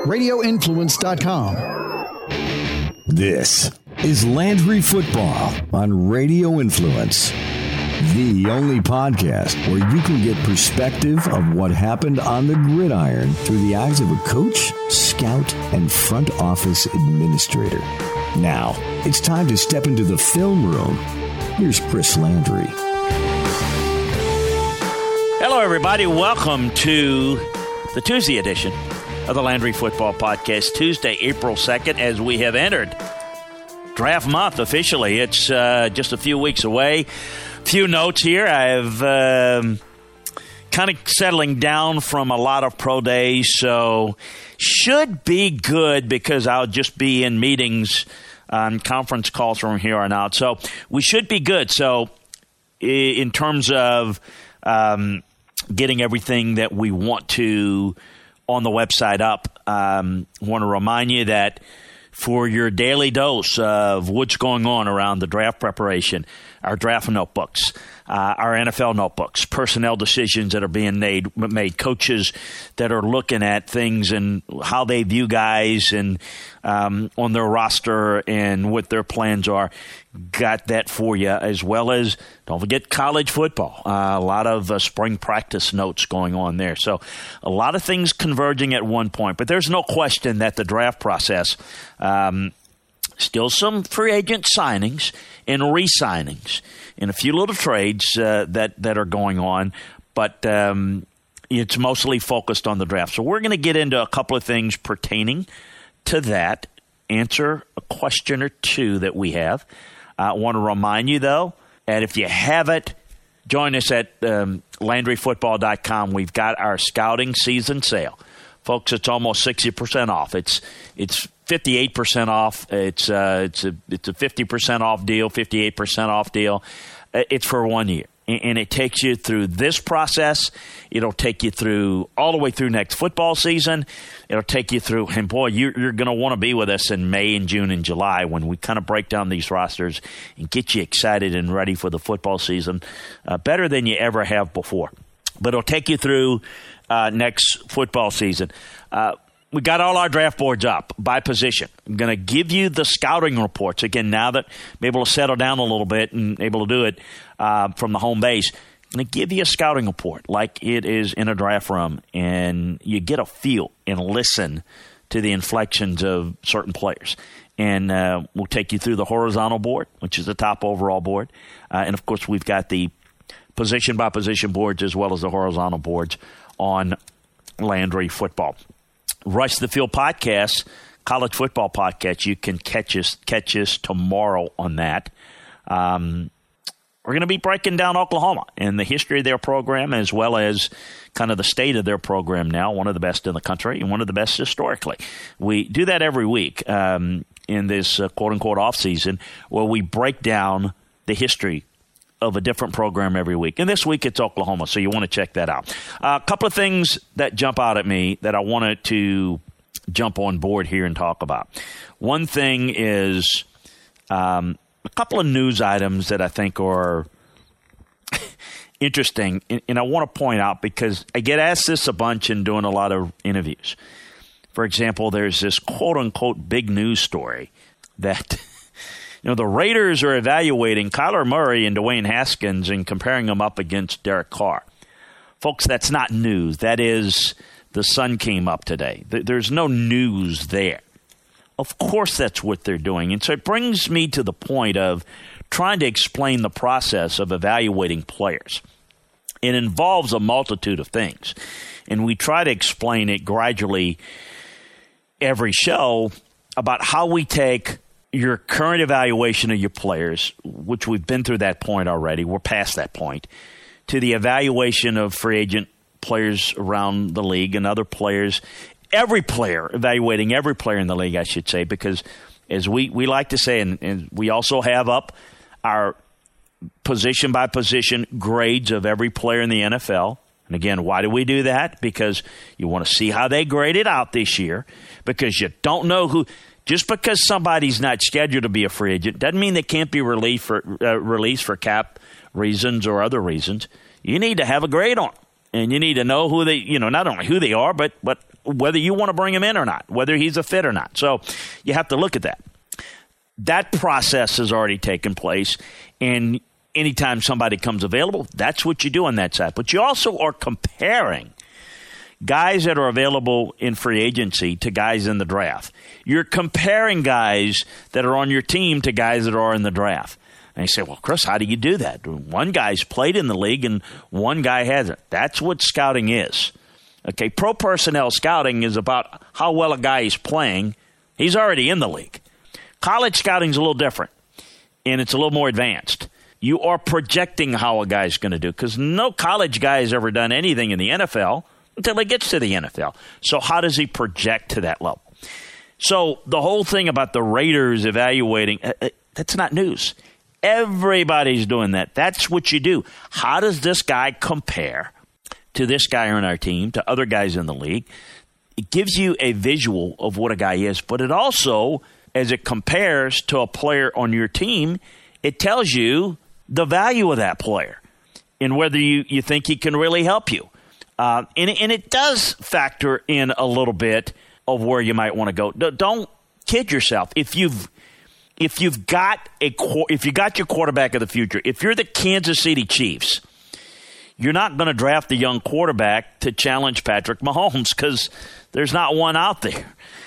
RadioInfluence.com. This is Landry Football on Radio Influence, the only podcast where you can get perspective of what happened on the gridiron through the eyes of a coach, scout, and front office administrator. Now, it's time to step into the film room. Here's Chris Landry. Hello, everybody. Welcome to the Tuesday edition of the Landry Football Podcast, Tuesday, April 2nd, as we have entered draft month officially. It's just a few weeks away. Few notes here. I've kind of settling down from a lot of pro days, so should be good because I'll just be in meetings on conference calls from here on out. So we should be good. So in terms of getting everything that we want to on the website up, I want to remind you that for your daily dose of what's going on around the draft preparation, our draft notebooks, our NFL notebooks, personnel decisions that are being made, coaches that are looking at things and how they view guys and on their roster and what their plans are. Got that for you, as well as, don't forget, college football. A lot of spring practice notes going on there. So a lot of things converging at one point. But there's no question that the draft process, still some free agent signings and re-signings and a few little trades that are going on. But it's mostly focused on the draft. So we're going to get into a couple of things pertaining to that, answer a question or two that we have. I want to remind you, though, that if you haven't, join us at LandryFootball.com. We've got our scouting season sale. Folks, it's almost 60% off. It's 58% off. It's a 50% off deal, 58% off deal. It's for 1 year. And it takes you through this process. It'll take you through all the way through next football season. It'll take you through, and boy, you're going to want to be with us in May and June and July when we kind of break down these rosters and get you excited and ready for the football season better than you ever have before. But it'll take you through next football season. We got all our draft boards up by position. I'm going to give you the scouting reports. Again, now that I'm able to settle down a little bit and able to do it from the home base, I'm going to give you a scouting report like it is in a draft room, and you get a feel and listen to the inflections of certain players. And we'll take you through the horizontal board, which is the top overall board. And, of course, we've got the position-by-position boards as well as the horizontal boards on Landry Football. Rush the Field podcast, college football podcast. You can catch us tomorrow on that. We're going to be breaking down Oklahoma and the history of their program as well as kind of the state of their program now, one of the best in the country and one of the best historically. We do that every week in this quote-unquote off-season where we break down the history of a different program every week. And this week it's Oklahoma, so you want to check that out. A couple of things that jump out at me that I wanted to jump on board here and talk about. One thing is a couple of news items that I think are interesting, and I want to point out because I get asked this a bunch in doing a lot of interviews. For example, there's this quote-unquote big news story that the Raiders are evaluating Kyler Murray and Dwayne Haskins and comparing them up against Derek Carr. Folks, that's not news. That is, the sun came up today. There's no news there. Of course that's what they're doing. And so it brings me to the point of trying to explain the process of evaluating players. It involves a multitude of things. And we try to explain it gradually every show about how we take your current evaluation of your players, which we've been through that point already, we're past that point, to the evaluation of free agent players around the league and other players, every player, evaluating every player in the league, I should say, because as we like to say, and we also have up our position-by-position grades of every player in the NFL. And again, why do we do that? Because you want to see how they graded out this year, because you don't know who. Just because somebody's not scheduled to be a free agent doesn't mean they can't be released for cap reasons or other reasons. You need to have a grade on them. And you need to know who they, not only who they are, but whether you want to bring him in or not, whether he's a fit or not. So you have to look at that. That process has already taken place, and anytime somebody comes available, that's what you do on that side. But you also are comparing guys that are available in free agency to guys in the draft. You're comparing guys that are on your team to guys that are in the draft. And you say, well, Chris, how do you do that? One guy's played in the league and one guy hasn't. That's what scouting is. Okay, pro personnel scouting is about how well a guy is playing. He's already in the league. College scouting is a little different, and it's a little more advanced. You are projecting how a guy's going to do, because no college guy has ever done anything in the NFL until he gets to the NFL. So how does he project to that level? So the whole thing about the Raiders evaluating, that's not news. Everybody's doing that. That's what you do. How does this guy compare to this guy on our team, to other guys in the league? It gives you a visual of what a guy is, but it also, as it compares to a player on your team, it tells you the value of that player and whether you think he can really help you. And it does factor in a little bit of where you might want to go. Don't kid yourself. If you got your quarterback of the future, if you're the Kansas City Chiefs, you're not going to draft a young quarterback to challenge Patrick Mahomes because there's not one out there.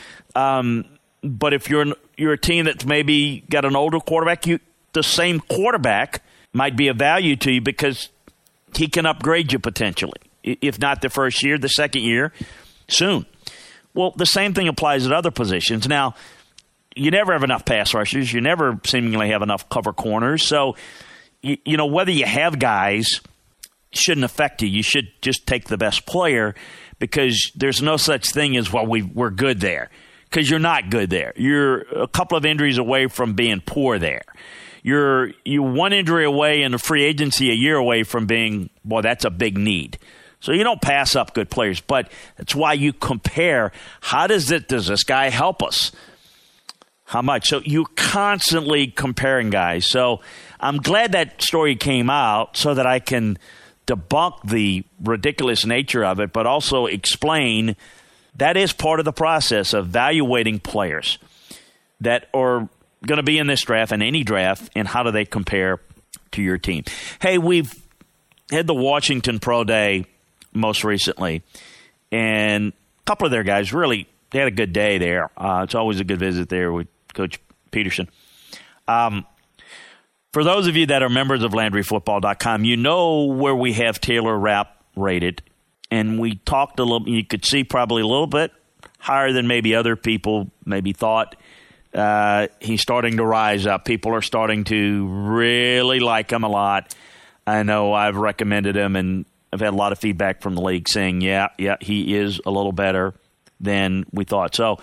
But if you're a team that's maybe got an older quarterback, the same quarterback might be of value to you because he can upgrade you potentially. If not the first year, the second year, soon. Well, the same thing applies at other positions. Now, you never have enough pass rushers. You never seemingly have enough cover corners. So, whether you have guys shouldn't affect you. You should just take the best player because there's no such thing as, well, we're good there, because you're not good there. You're a couple of injuries away from being poor there. You're one injury away in a free agency, a year away from being, boy, that's a big need. So you don't pass up good players, but that's why you compare. Does this guy help us? How much? So you're constantly comparing guys. So I'm glad that story came out so that I can debunk the ridiculous nature of it, but also explain that is part of the process of evaluating players that are going to be in this draft and any draft, and how do they compare to your team. Hey, we've had the Washington Pro Day most recently, and a couple of their guys really, they had a good day there. It's always a good visit there with Coach Peterson. For those of you that are members of LandryFootball.com, you know where we have Taylor Rapp rated, and we talked a little, you could see probably a little bit higher than maybe other people maybe thought. He's starting to rise up. People are starting to really like him a lot. I know I've recommended him, and I've had a lot of feedback from the league saying, yeah, he is a little better than we thought. So,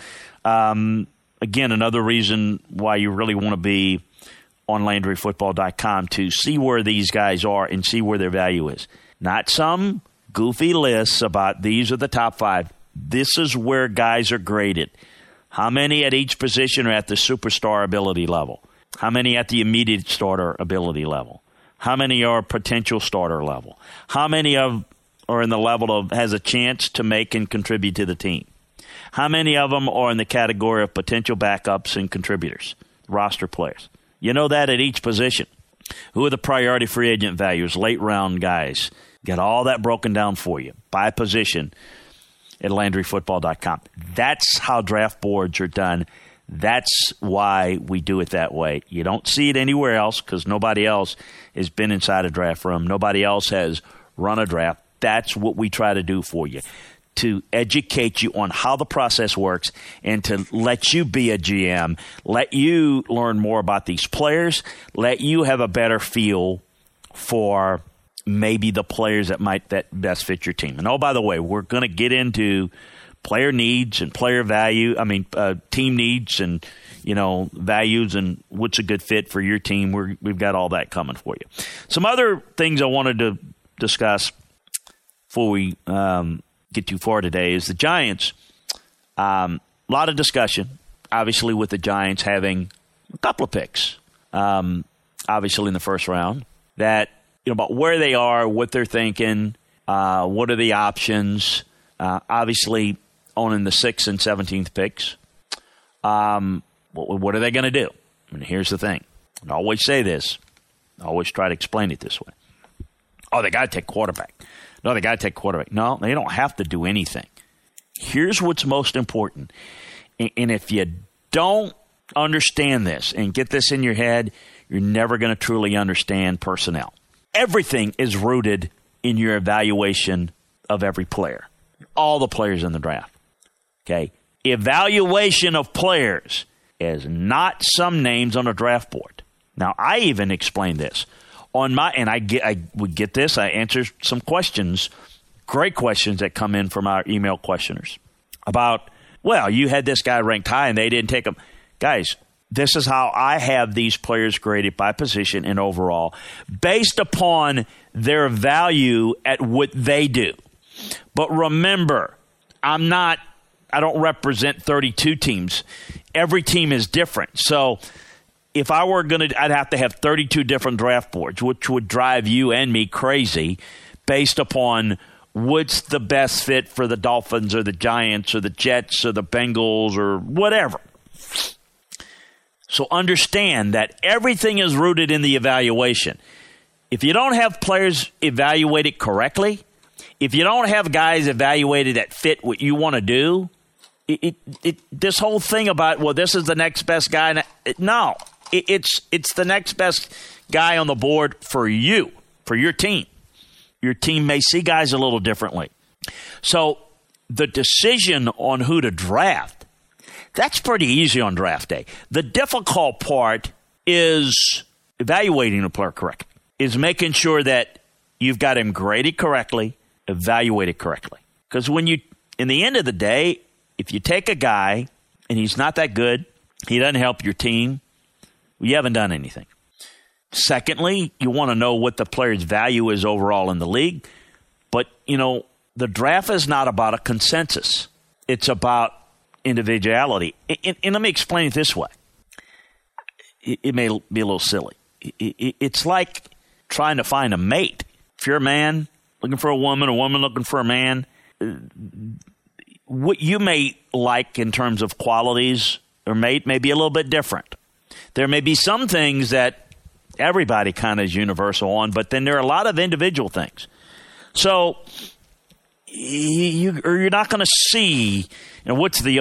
again, another reason why you really want to be on LandryFootball.com to see where these guys are and see where their value is. Not some goofy lists about these are the top 5. This is where guys are graded. How many at each position are at the superstar ability level? How many at the immediate starter ability level? How many are potential starter level? How many are in the level of has a chance to make and contribute to the team? How many of them are in the category of potential backups and contributors, roster players? You know that at each position. Who are the priority free agent values, late round guys? Get all that broken down for you by position at LandryFootball.com. That's how draft boards are done. That's why we do it that way. You don't see it anywhere else because nobody else has been inside a draft room. Nobody else has run a draft. That's what we try to do for you, to educate you on how the process works and to let you be a GM, let you learn more about these players, let you have a better feel for maybe the players that best fit your team. And, oh, by the way, we're going to get into player needs and player value. Team needs and, values and what's a good fit for your team. We've got all that coming for you. Some other things I wanted to discuss before we get too far today is the Giants. A lot of discussion, obviously, with the Giants having a couple of picks, obviously in the first round, that about where they are, what they're thinking. What are the options? Obviously, owning the 6th and 17th picks. What are they going to do? And here's the thing. I always say this. I always try to explain it this way. Oh, they got to take quarterback. No, they got to take quarterback. No, they don't have to do anything. Here's what's most important. And if you don't understand this and get this in your head, you're never going to truly understand personnel. Everything is rooted in your evaluation of every player. All the players in the draft. Okay? Evaluation of players is not some names on a draft board. Now, I even explained this. I would get this. I answer some questions, great questions that come in from our email questioners about, well, you had this guy ranked high and they didn't take him. Guys, this is how I have these players graded by position and overall based upon their value at what they do. But remember, I don't represent 32 teams. Every team is different. So if I were I'd have to have 32 different draft boards, which would drive you and me crazy based upon what's the best fit for the Dolphins or the Giants or the Jets or the Bengals or whatever. So understand that everything is rooted in the evaluation. If you don't have players evaluated correctly, if you don't have guys evaluated that fit what you want to do, this whole thing about, well, this is the next best guy. No, it's the next best guy on the board for you, for your team. Your team may see guys a little differently. So the decision on who to draft, that's pretty easy on draft day. The difficult part is evaluating the player correctly, is making sure that you've got him graded correctly, evaluated correctly. Because in the end of the day, if you take a guy and he's not that good, he doesn't help your team, you haven't done anything. Secondly, you want to know what the player's value is overall in the league. But, the draft is not about a consensus. It's about individuality. And let me explain it this way. It may be a little silly. It's like trying to find a mate. If you're a man looking for a woman looking for a man, what you may like in terms of qualities or mate may be a little bit different. There may be some things that everybody kind of is universal on, but then there are a lot of individual things. So you're not going to see, what's the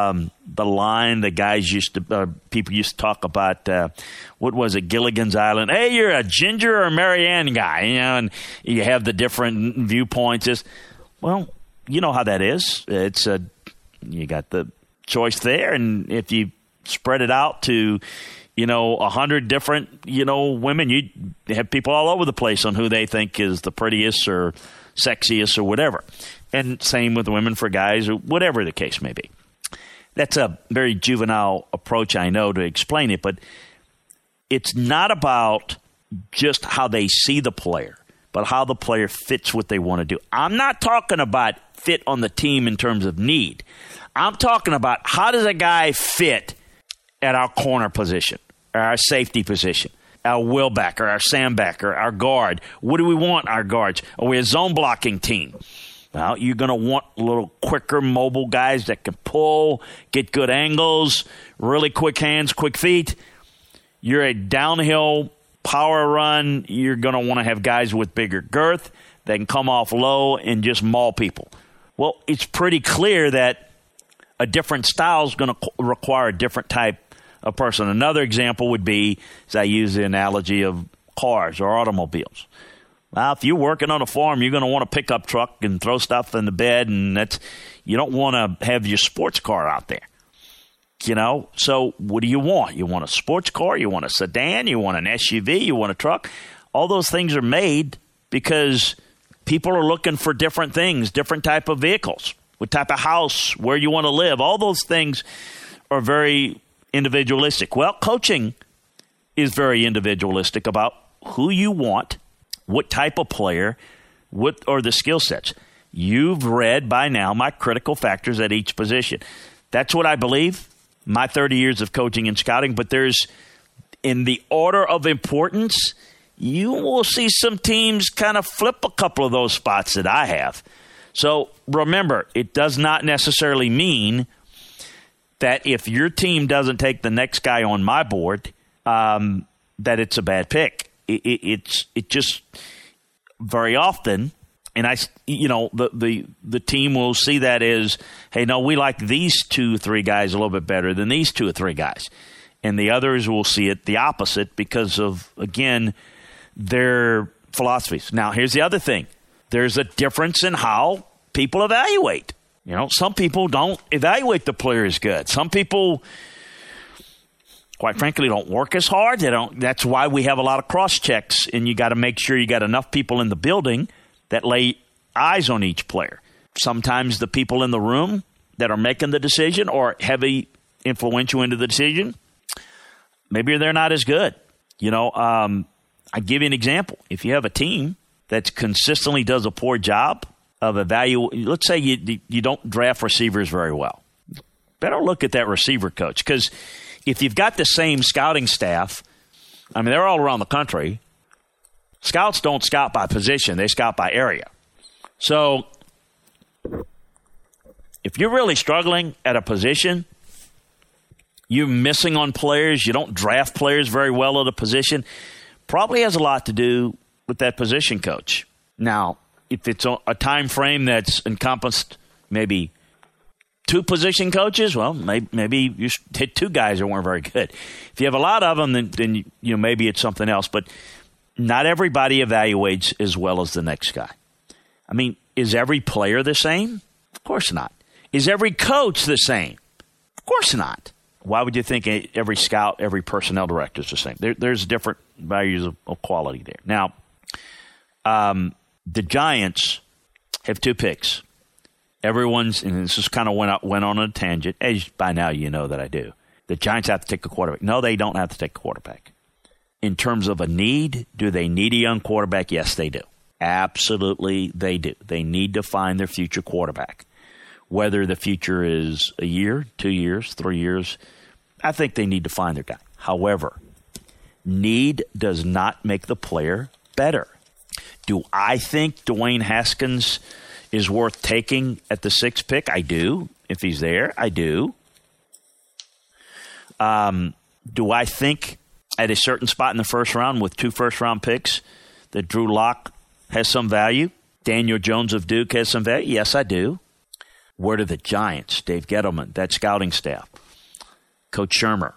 line the guys people used to talk about, what was it, Gilligan's Island? Hey, you're a Ginger or Marianne guy, and you have the different viewpoints. Well, you know how that is. You got the choice there, and if you spread it out to 100 different, women, you have people all over the place on who they think is the prettiest or sexiest or whatever. And same with women for guys or whatever the case may be. That's a very juvenile approach, I know, to explain it, but it's not about just how they see the player, but how the player fits what they want to do. I'm not talking about fit on the team in terms of need. I'm talking about how does a guy fit at our corner position, or our safety position, our wheelbacker, our sandbacker, our guard. What do we want our guards? Are we a zone blocking team? Well, you're going to want a little quicker, mobile guys that can pull, get good angles, really quick hands, quick feet. You're a downhill power run. You're going to want to have guys with bigger girth that can come off low and just maul people. Well, it's pretty clear that a different style is going to require a different type of person. Another example would be, as I use the analogy of cars or automobiles. Well, if you're working on a farm, you're going to want a pickup truck and throw stuff in the bed, and you don't want to have your sports car out there. So what do you want? You want a sports car, you want a sedan, you want an SUV, you want a truck. All those things are made because people are looking for different things, different type of vehicles, what type of house, where you want to live. All those things are very individualistic. Well, coaching is very individualistic about who you want, what type of player, what are the skill sets. You've read by now my critical factors at each position. That's what I believe, my 30 years of coaching and scouting, but there's, in the order of importance, you will see some teams kind of flip a couple of those spots that I have. So remember, it does not necessarily mean that if your team doesn't take the next guy on my board, that it's a bad pick. It just very often, and the team will see that as, hey, no, we like these 2 or 3 guys a little bit better than these 2 or 3 guys, and the others will see it the opposite because of, again, their philosophies. Now, here's the other thing. There's a difference in how people evaluate. Some people don't evaluate the player as good. Some people, quite frankly, don't work as hard. That's why we have a lot of cross-checks, and you got to make sure you got enough people in the building that lay eyes on each player. Sometimes the people in the room that are making the decision or heavy influential into the decision, maybe they're not as good. I give you an example. If you have a team that consistently does a poor job of evaluating, let's say you don't draft receivers very well, better look at that receiver coach, because if you've got the same scouting staff, they're all around the country. Scouts don't scout by position. They scout by area. So if you're really struggling at a position, you're missing on players, you don't draft players very well at a position, probably has a lot to do with that position coach. Now, if it's a time frame that's encompassed maybe 2 position coaches, well, maybe you hit 2 guys that weren't very good. If you have a lot of them, then maybe it's something else. But not everybody evaluates as well as the next guy. Is every player the same? Of course not. Is every coach the same? Of course not. Why would you think every scout, every personnel director is the same? There's different values of quality there. Now, the Giants have 2 picks. Everyone's, and this just kind of went on a tangent, as by now you know that I do. The Giants have to take a quarterback. No, they don't have to take a quarterback. In terms of a need, do they need a young quarterback? Yes, they do. Absolutely, they do. They need to find their future quarterback. Whether the future is a year, 2 years, 3 years, I think they need to find their guy. However, need does not make the player better. Do I think Dwayne Haskins is worth taking at the 6th pick? I do. If he's there, I do. Do I think at a certain spot in the first round with 2 first-round picks that Drew Lock has some value? Daniel Jones of Duke has some value? Yes, I do. Where do the Giants, Dave Gettleman, that scouting staff, Coach Shermer,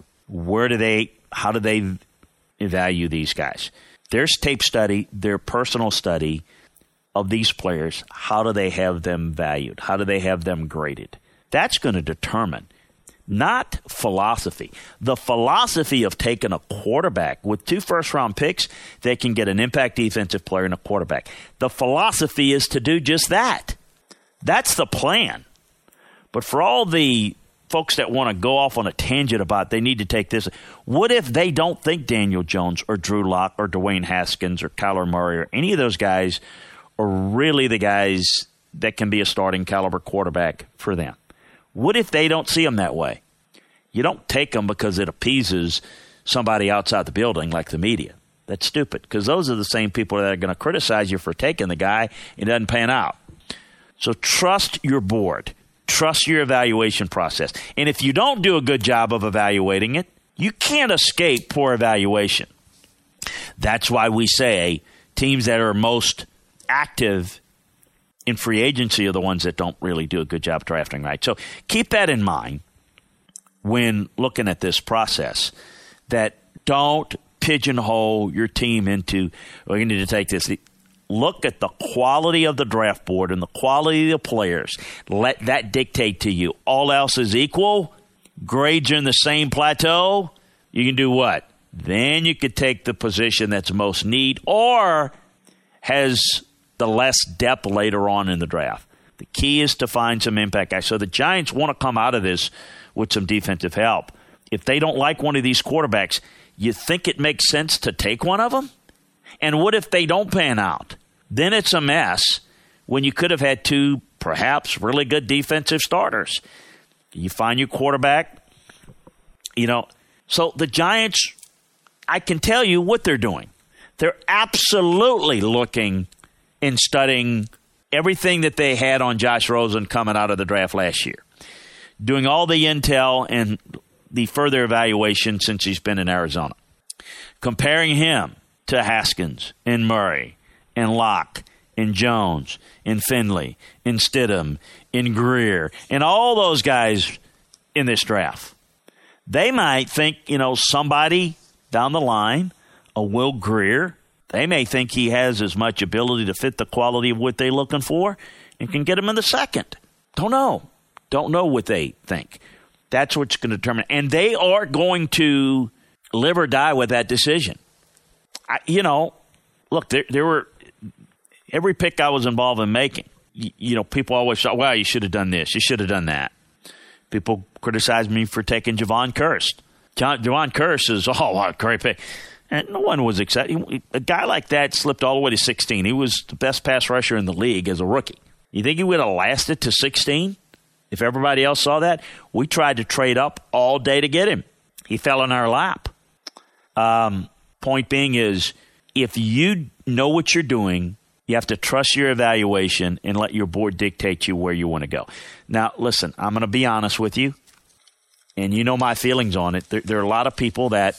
how do they value these guys? There's tape study, their personal study of these players. How do they have them valued? How do they have them graded? That's going to determine, not philosophy. The philosophy of taking a quarterback with 2 first-round picks, they can get an impact defensive player and a quarterback. The philosophy is to do just that. That's the plan. But for all the folks that want to go off on a tangent about they need to take this, what if they don't think Daniel Jones or Drew Lock or Dwayne Haskins or Kyler Murray or any of those guys are really the guys that can be a starting caliber quarterback for them? What if they don't see them that way? You don't take them because it appeases somebody outside the building like the media. That's stupid, because those are the same people that are going to criticize you for taking the guy and it doesn't pan out. So trust your board. Trust your evaluation process. And if you don't do a good job of evaluating it, you can't escape poor evaluation. That's why we say teams that are most active in free agency are the ones that don't really do a good job drafting right. So keep that in mind when looking at this process, that don't pigeonhole your team into, well, you need to take this. Look at the quality of the draft board and the quality of the players. Let that dictate to you. All else is equal. Grades are in the same plateau. You can do what? Then you could take the position that's most need or has the less depth later on in the draft. The key is to find some impact guys. So the Giants want to come out of this with some defensive help. If they don't like one of these quarterbacks, you think it makes sense to take one of them? And what if they don't pan out? Then it's a mess when you could have had 2 perhaps really good defensive starters. You find your quarterback, So the Giants, I can tell you what they're doing. They're absolutely looking and studying everything that they had on Josh Rosen coming out of the draft last year, doing all the intel and the further evaluation since he's been in Arizona, comparing him to Haskins and Murray and Locke and Jones and Finley and Stidham and Greer and all those guys in this draft. They might think, somebody down the line, a Will Greer, they may think he has as much ability to fit the quality of what they're looking for and can get him in the second. Don't know. Don't know what they think. That's what's going to determine. And they are going to live or die with that decision. Look, there were every pick I was involved in making. People always thought, "Wow, you should have done this. You should have done that." People criticized me for taking Javon Kearse. Javon Kearse is a great pick, and no one was excited. A guy like that slipped all the way to 16. He was the best pass rusher in the league as a rookie. You think he would have lasted to 16 if everybody else saw that? We tried to trade up all day to get him. He fell in our lap. Point being is, if you know what you're doing, you have to trust your evaluation and let your board dictate you where you want to go. Now, listen, I'm going to be honest with you, and you know my feelings on it. There are a lot of people that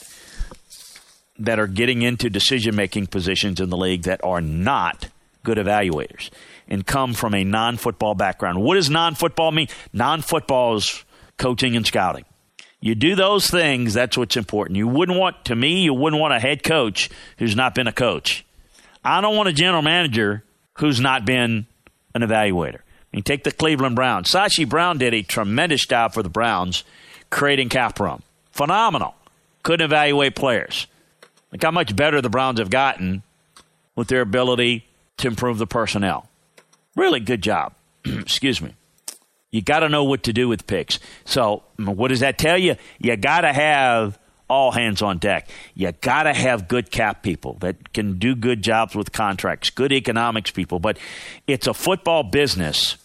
are getting into decision-making positions in the league that are not good evaluators and come from a non-football background. What does non-football mean? Non-football is coaching and scouting. You do those things, that's what's important. You wouldn't want a head coach who's not been a coach. I don't want a general manager who's not been an evaluator. I mean, take the Cleveland Browns. Sashi Brown did a tremendous job for the Browns creating cap room. Phenomenal. Couldn't evaluate players. Look how much better the Browns have gotten with their ability to improve the personnel. Really good job. Excuse me. You got to know what to do with picks. So what does that tell you? You got to have all hands on deck. You got to have good cap people that can do good jobs with contracts, good economics people. But it's a football business.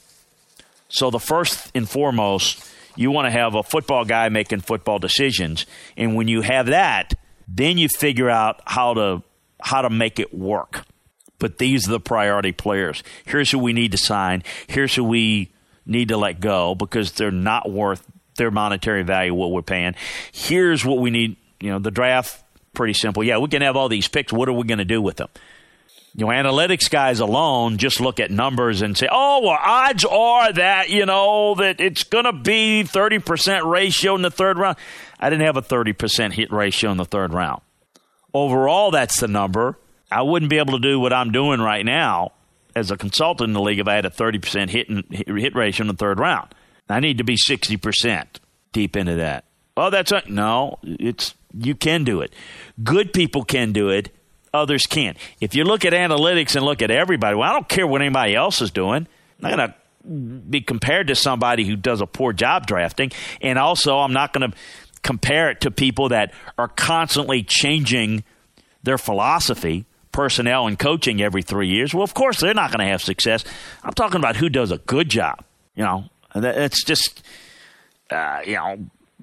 So the first and foremost, you want to have a football guy making football decisions. And when you have that, then you figure out how to make it work. But these are the priority players. Here's who we need to sign. Here's who we need to let go because they're not worth their monetary value, what we're paying. Here's what we need. The draft, pretty simple. Yeah, we can have all these picks. What are we going to do with them? Analytics guys alone just look at numbers and say, odds are that, that it's going to be 30% ratio in the third round. I didn't have a 30% hit ratio in the third round. Overall, that's the number. I wouldn't be able to do what I'm doing right now as a consultant in the league if I had a 30% hit ratio in the third round. I need to be 60% deep into that. Oh, that's right. No, you can do it. Good people can do it. Others can't. If you look at analytics and look at everybody, well, I don't care what anybody else is doing. I'm not going to be compared to somebody who does a poor job drafting. And also, I'm not going to compare it to people that are constantly changing their philosophy, personnel, and coaching every 3 years. Well, of course, they're not going to have success. I'm talking about who does a good job. It's just, what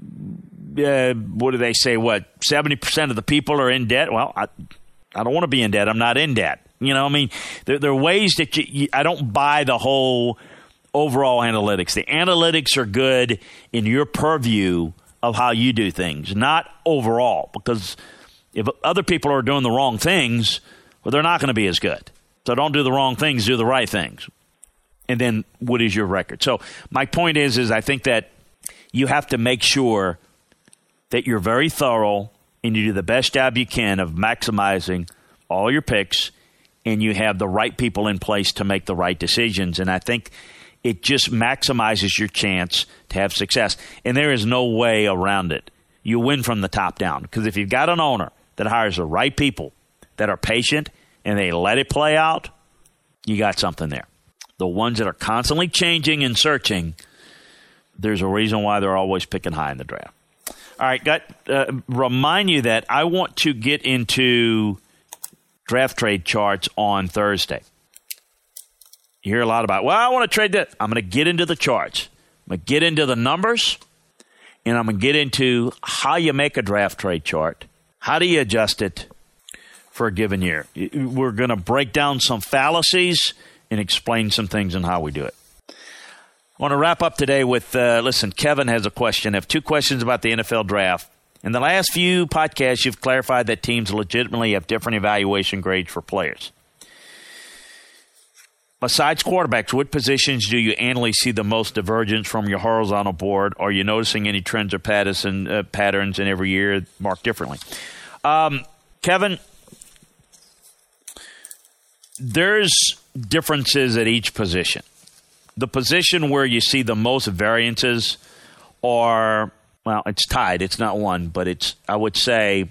do they say? 70% of the people are in debt? Well, I don't want to be in debt. I'm not in debt. There are ways that I don't buy the whole overall analytics. The analytics are good in your purview of how you do things, not overall. Because if other people are doing the wrong things, well, they're not going to be as good. So don't do the wrong things, do the right things. And then what is your record? So my point is I think that you have to make sure that you're very thorough and you do the best job you can of maximizing all your picks and you have the right people in place to make the right decisions. And I think it just maximizes your chance to have success. And there is no way around it. You win from the top down. Because if you've got an owner that hires the right people that are patient and they let it play out, you got something there. The ones that are constantly changing and searching, there's a reason why they're always picking high in the draft. All right, remind you that I want to get into draft trade charts on Thursday. You hear a lot about, I want to trade that. I'm going to get into the charts. I'm going to get into the numbers, and I'm going to get into how you make a draft trade chart. How do you adjust it for a given year. We're going to break down some fallacies and explain some things and how we do it. I want to wrap up today with, listen, Kevin has a question. I have 2 questions about the NFL draft. In the last few podcasts, you've clarified that teams legitimately have different evaluation grades for players. Besides quarterbacks, what positions do you annually see the most divergence from your horizontal board? Are you noticing any trends or patterns in every year marked differently? Kevin, there's differences at each position. The position where you see the most variances are, well, it's tied. It's not one, but it's, I would say,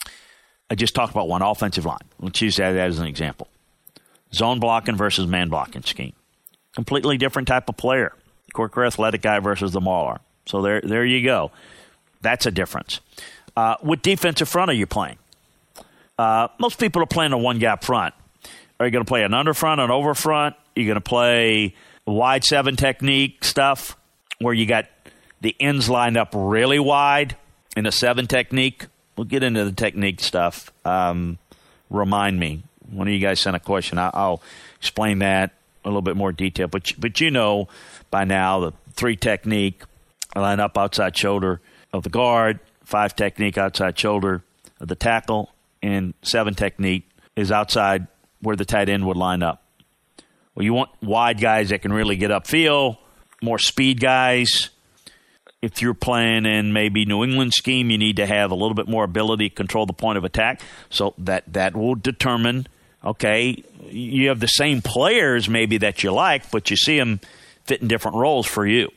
I just talked about one, offensive line. Let's use that as an example. Zone blocking versus man blocking scheme. Completely different type of player. Quicker athletic guy versus the mauler. So there you go. That's a difference. What defensive front are you playing? Most people are playing a one-gap front. Are you going to play an under front, an over front? Are you going to play wide 7 technique stuff where you got the ends lined up really wide in a 7 technique? We'll get into the technique stuff. Remind me. One of you guys sent a question. I'll explain that a little bit more detail. But you know by now the 3 technique, line up outside shoulder of the guard, 5 technique outside shoulder of the tackle, and 7 technique is outside where the tight end would line up. Well, you want wide guys that can really get upfield, more speed guys. If you're playing in maybe New England scheme, you need to have a little bit more ability to control the point of attack. So that will determine, okay, you have the same players maybe that you like, but you see them fit in different roles for you.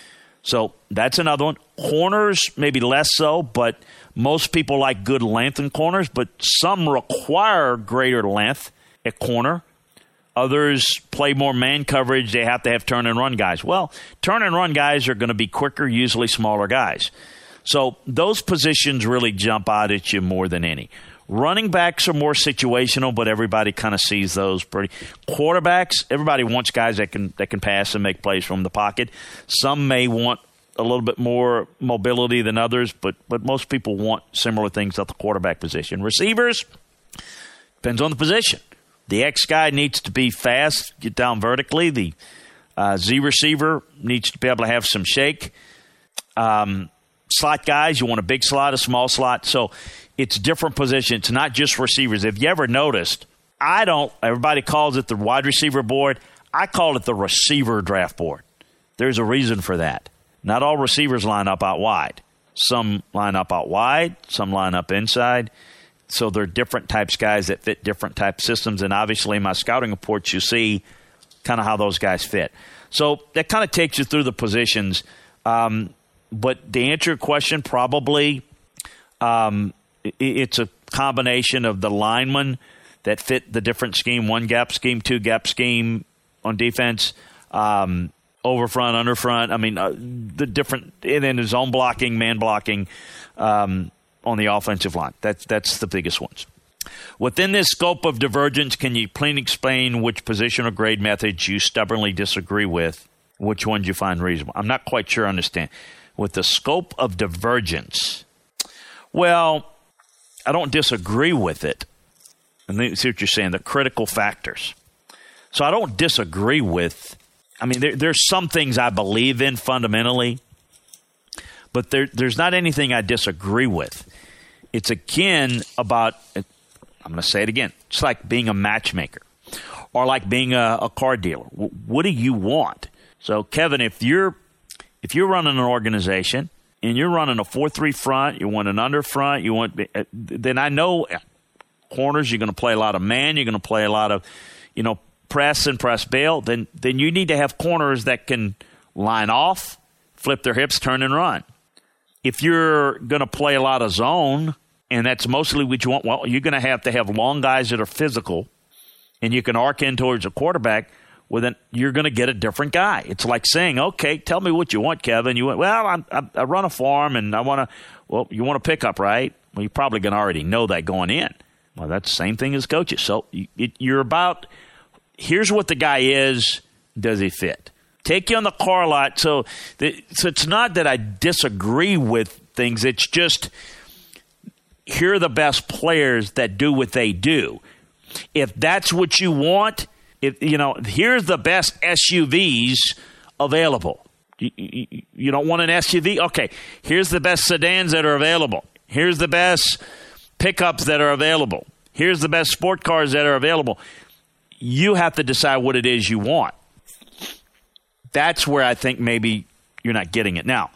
So that's another one. Corners, maybe less so, but most people like good length in corners, but some require greater length at corner. Others play more man coverage. They have to have turn and run guys. Well, turn and run guys are going to be quicker, usually smaller guys. So those positions really jump out at you more than any. Running backs are more situational, but everybody kind of sees those pretty. Quarterbacks, everybody wants guys that can pass and make plays from the pocket. Some may want a little bit more mobility than others, but most people want similar things at the quarterback position. Receivers, depends on the position. The X guy needs to be fast, get down vertically. The Z receiver needs to be able to have some shake. Slot guys, you want a big slot, a small slot. So it's different positions. It's not just receivers. If you ever noticed, everybody calls it the wide receiver board. I call it the receiver draft board. There's a reason for that. Not all receivers line up out wide. Some line up out wide. Some line up inside. So there are different types of guys that fit different type systems. And obviously in my scouting reports, you see kind of how those guys fit. So that kind of takes you through the positions. But to answer your question, probably it's a combination of the linemen that fit the different scheme, 1-gap scheme, 2-gap scheme on defense, over front, under front. I mean, the different, and then the zone blocking, man blocking, on the offensive line. That's the biggest ones. Within this scope of divergence, can you plain explain which position or grade methods you stubbornly disagree with, which ones you find reasonable? I'm not quite sure I understand. With the scope of divergence, well, I don't disagree with it. And see what you're saying, the critical factors. So I don't disagree with, I mean, there's some things I believe in fundamentally, but there's not anything I disagree with. It's again about, I'm going to say it again, it's like being a matchmaker or like being a car dealer. What do you want? So, Kevin, if you're running an organization and you're running a 4-3 front, you want an under front, then I know corners, you're going to play a lot of man, you're going to play a lot of, press and press bail, then you need to have corners that can line off, flip their hips, turn and run. If you're going to play a lot of zone, and that's mostly what you want, well, you're going to have long guys that are physical, and you can arc in towards a quarterback, well, then you're going to get a different guy. It's like saying, okay, tell me what you want, Kevin. You want, well, I run a farm, and I want to, well, you want a pickup, right? Well, you're probably going to already know that going in. Well, that's the same thing as coaches. So you're about, here's what the guy is, does he fit? Take you on the car lot. So it's not that I disagree with things. It's just here are the best players that do what they do. If that's what you want, here's the best SUVs available. You don't want an SUV? Okay, here's the best sedans that are available. Here's the best pickups that are available. Here's the best sport cars that are available. You have to decide what it is you want. That's where I think maybe you're not getting it. Now,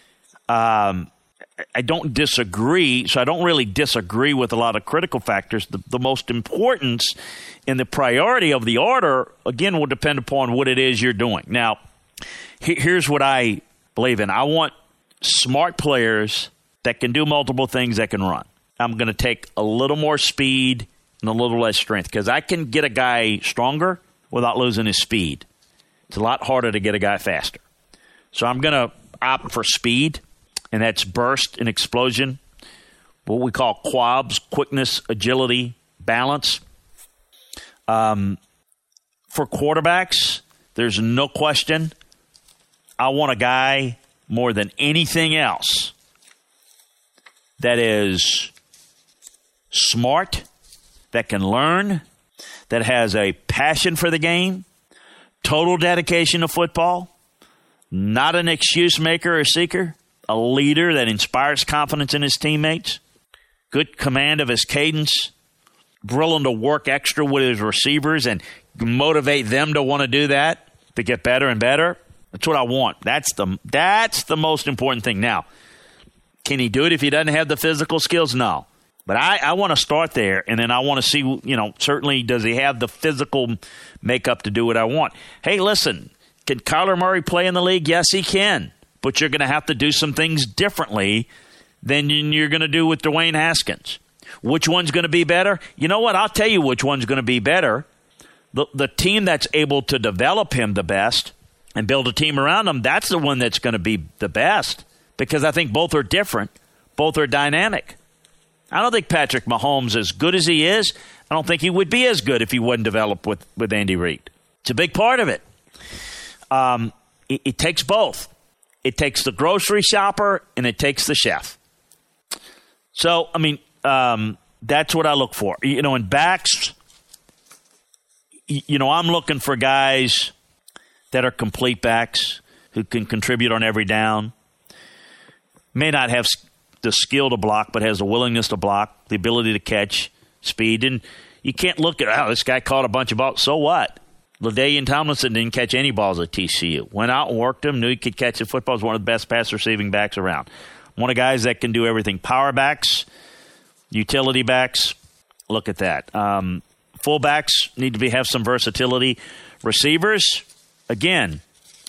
I don't disagree, so I don't really disagree with a lot of critical factors. The most importance and the priority of the order, again, will depend upon what it is you're doing. Now, here's what I believe in. I want smart players that can do multiple things, that can run. I'm going to take a little more speed and a little less strength because I can get a guy stronger without losing his speed. It's a lot harder to get a guy faster. So I'm going to opt for speed, and that's burst and explosion, what we call quabs, quickness, agility, balance. For quarterbacks, there's no question I want a guy more than anything else that is smart, that can learn, that has a passion for the game, total dedication to football, not an excuse maker or seeker, a leader that inspires confidence in his teammates, good command of his cadence, willing to work extra with his receivers and motivate them to want to do that, to get better and better. That's what I want. That's the most important thing. Now, can he do it if he doesn't have the physical skills? No. But I want to start there, and then I want to see, certainly does he have the physical makeup to do what I want? Hey, listen, can Kyler Murray play in the league? Yes, he can. But you're going to have to do some things differently than you're going to do with Dwayne Haskins. Which one's going to be better? You know what? I'll tell you which one's going to be better. The team that's able to develop him the best and build a team around him, that's the one that's going to be the best because I think both are different. Both are dynamic. I don't think Patrick Mahomes, as good as he is, I don't think he would be as good if he wasn't developed with Andy Reid. It's a big part of it. It takes both. It takes the grocery shopper and it takes the chef. So, that's what I look for. In backs, I'm looking for guys that are complete backs who can contribute on every down. May not have the skill to block, but has the willingness to block, the ability to catch, speed. And you can't look at, this guy caught a bunch of balls. So what? LaDainian Tomlinson didn't catch any balls at TCU. Went out and worked him, knew he could catch the football. Was one of the best pass-receiving backs around. One of the guys that can do everything. Power backs, utility backs, look at that. Fullbacks need to have some versatility. Receivers, again,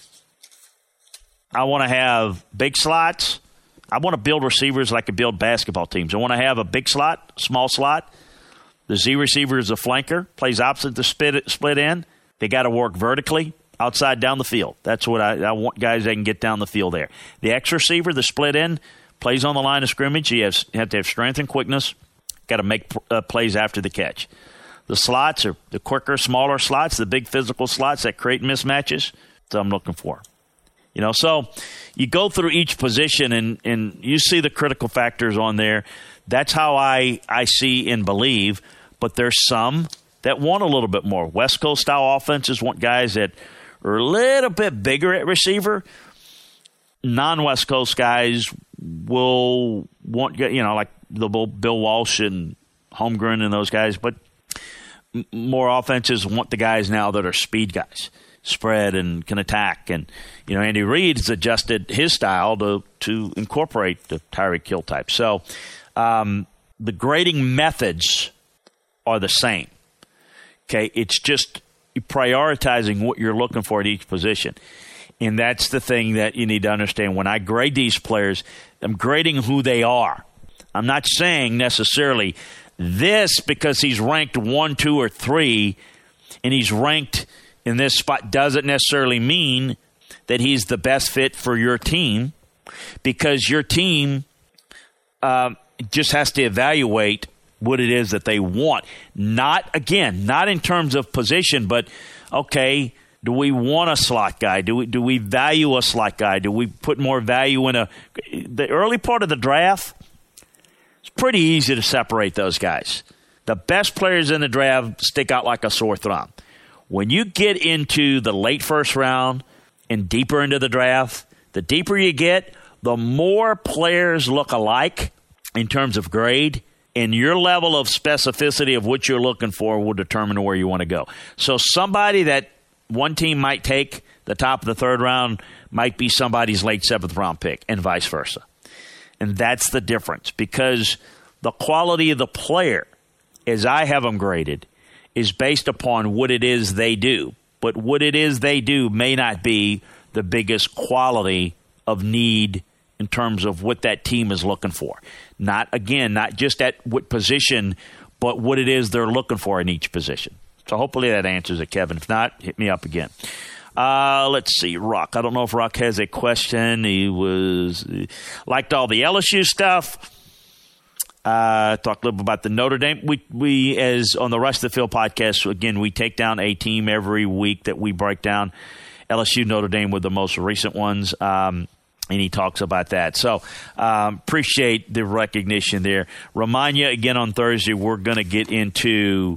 I want to have big slots. I want to build receivers like I build basketball teams. I want to have a big slot, small slot. The Z receiver is a flanker, plays opposite the split end. They got to work vertically, outside, down the field. That's what I want, guys that can get down the field there. The X receiver, the split end, plays on the line of scrimmage. You have to have strength and quickness. Got to make plays after the catch. The slots are the quicker, smaller slots, the big physical slots that create mismatches. That's what I'm looking for. So you go through each position and you see the critical factors on there. That's how I see and believe. But there's some that want a little bit more. West Coast style offenses want guys that are a little bit bigger at receiver. Non-West Coast guys will want, like the Bill Walsh and Holmgren and those guys. But more offenses want the guys now that are speed guys. Spread and can attack. And, Andy Reid has adjusted his style to incorporate the Tyreek Hill type. So the grading methods are the same. Okay, it's just prioritizing what you're looking for at each position. And that's the thing that you need to understand. When I grade these players, I'm grading who they are. I'm not saying necessarily this because he's ranked 1, 2, or 3, and he's ranked in this spot doesn't necessarily mean that he's the best fit for your team, because your team just has to evaluate what it is that they want. Not in terms of position, but, okay, do we want a slot guy? Do we value a slot guy? Do we put more value in the early part of the draft? It's pretty easy to separate those guys. The best players in the draft stick out like a sore thumb. When you get into the late first round and deeper into the draft, the deeper you get, the more players look alike in terms of grade, and your level of specificity of what you're looking for will determine where you want to go. So somebody that one team might take the top of the third round might be somebody's late seventh round pick, and vice versa. And that's the difference, because the quality of the player, as I have them graded, is based upon what it is they do. But what it is they do may not be the biggest quality of need in terms of what that team is looking for. Not just at what position, but what it is they're looking for in each position. So hopefully that answers it, Kevin. If not, hit me up again. Let's see, Rock. I don't know if Rock has a question. He liked all the LSU stuff. Talked a little bit about the Notre Dame. We as on the Rush of the Field podcast, again, we take down a team every week that we break down. LSU, Notre Dame were the most recent ones, and he talks about that. So appreciate the recognition there. Remind you again on Thursday, we're going to get into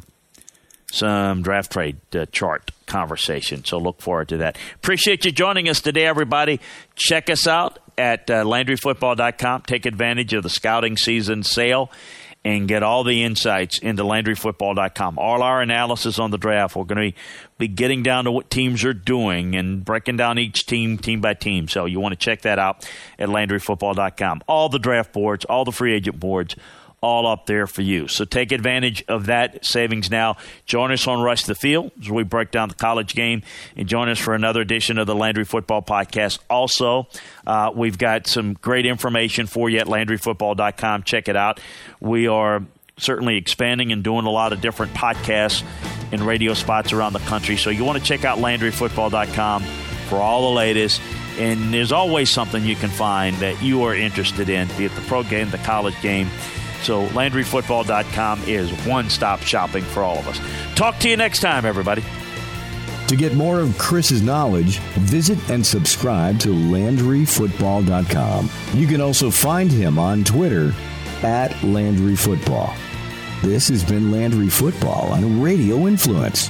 some draft trade chart conversation. So look forward to that. Appreciate you joining us today, everybody. Check us out at LandryFootball.com. Take advantage of the scouting season sale and get all the insights into LandryFootball.com. All our analysis on the draft. We're going to be getting down to what teams are doing and breaking down each team by team. So you want to check that out at LandryFootball.com. All the draft boards, all the free agent boards, all up there for you. So take advantage of that savings now. Join us on Rush the Field as we break down the college game, and join us for another edition of the Landry Football Podcast. Also, we've got some great information for you at LandryFootball.com. Check it out. We are certainly expanding and doing a lot of different podcasts and radio spots around the country. So you want to check out LandryFootball.com for all the latest. And there's always something you can find that you are interested in, be it the pro game, the college game. So LandryFootball.com is one-stop shopping for all of us. Talk to you next time, everybody. To get more of Chris's knowledge, visit and subscribe to LandryFootball.com. You can also find him on Twitter at LandryFootball. This has been Landry Football on Radio Influence.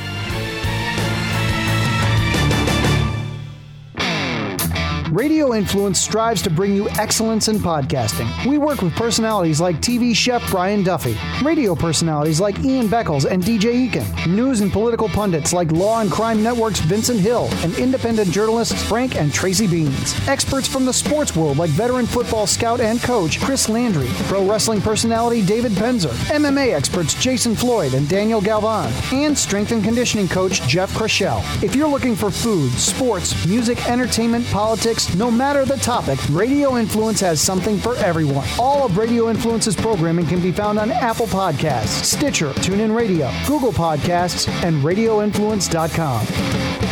Radio Influence strives to bring you excellence in podcasting. We work with personalities like TV chef Brian Duffy, radio personalities like Ian Beckles and DJ Eakin, news and political pundits like Law and Crime Network's Vincent Hill, and independent journalists Frank and Tracy Beans. Experts from the sports world like veteran football scout and coach Chris Landry, pro wrestling personality David Penzer, MMA experts Jason Floyd and Daniel Galvan, and strength and conditioning coach Jeff Krashell. If you're looking for food, sports, music, entertainment, politics, no matter the topic, Radio Influence has something for everyone. All of Radio Influence's programming can be found on Apple Podcasts, Stitcher, TuneIn Radio, Google Podcasts, and RadioInfluence.com.